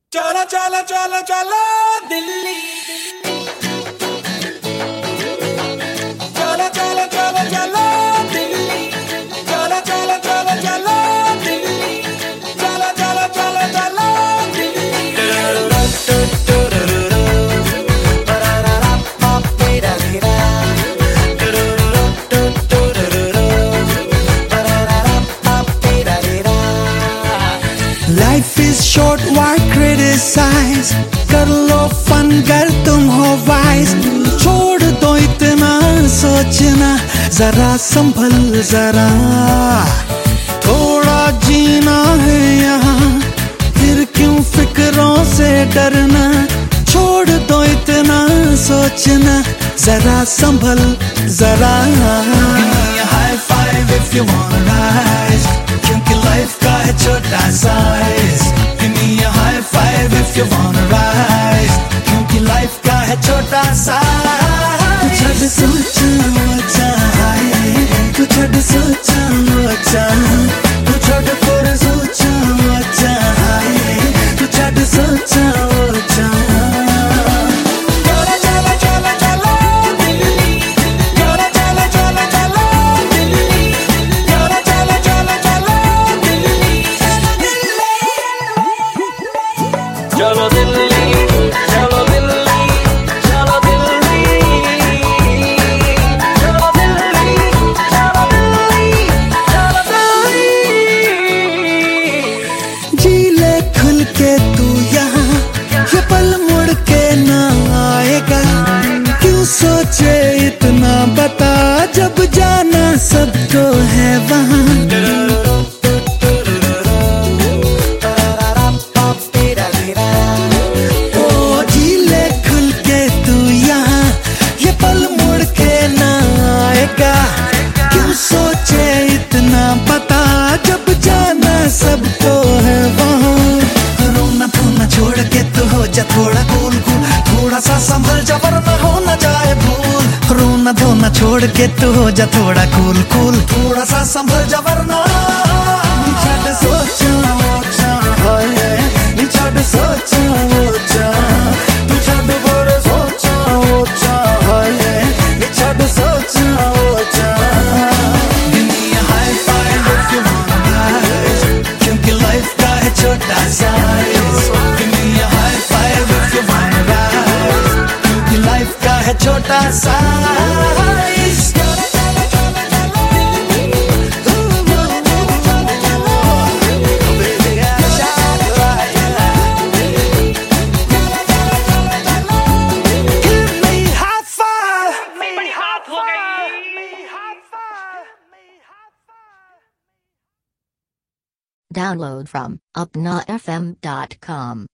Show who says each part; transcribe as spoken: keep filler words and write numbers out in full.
Speaker 1: चलो चलो चलो चलो दिल्ली चलो चलो चलो चलो दिल्ली चलो चलो चलो चलो दिल्ली चलो चलो चलो चलो
Speaker 2: Life is short, why criticize? कर लो फन कर तुम हो वाइज, छोड़ दो इतना सोचना, जरा संभल जरा, थोड़ा जीना है यहाँ, फिर क्यों फिक्रों से डरना, छोड़ दो इतना सोचना, जरा संभल जरा. Give me a high five if you wanna rise, क्योंकि लाइफ का है छोटा size. Give me a high five if you wanna rise, क्योंकि लाइफ का है छोटा साइज. तू छड़ सोचा मोचा हाय, तू छड़ सोचा मोचा, तू छड़ पर सोचा मोचा हाय, तू छड़ सोचा मोचा.
Speaker 1: चलो दिल्ली चलो दिल्ली चलो दिल्ली चलो दिल्ली चलो दिल्ली चलो दिल्ली.
Speaker 2: जी ले खुल के तू यहाँ, ये पल मुड़ के ना आएगा, क्यों सोचे इतना बता, जब जाना सबको है वहाँ. सोचे इतना पता, जब जाना सबको है वहाँ. रोना धोना छोड़ के तू हो जा थोड़ा कूल कूल, थोड़ा सा संभल जा वरना हो न जाए भूल. रोना धोना छोड़ के तू हो जा थोड़ा कूल कूल, थोड़ा सा संभल जा वरना. छड़ सोचा मोचा हाय, छड़ सोचा मोचा, तू छड़ पर सोचा मोचा हाय, छड़ सोचा मोचा. छोटा size. Give me a high five if you wanna rise, क्योंकि लाइफ का है छोटा size. Give me high five.
Speaker 3: Download from upna f m dot com.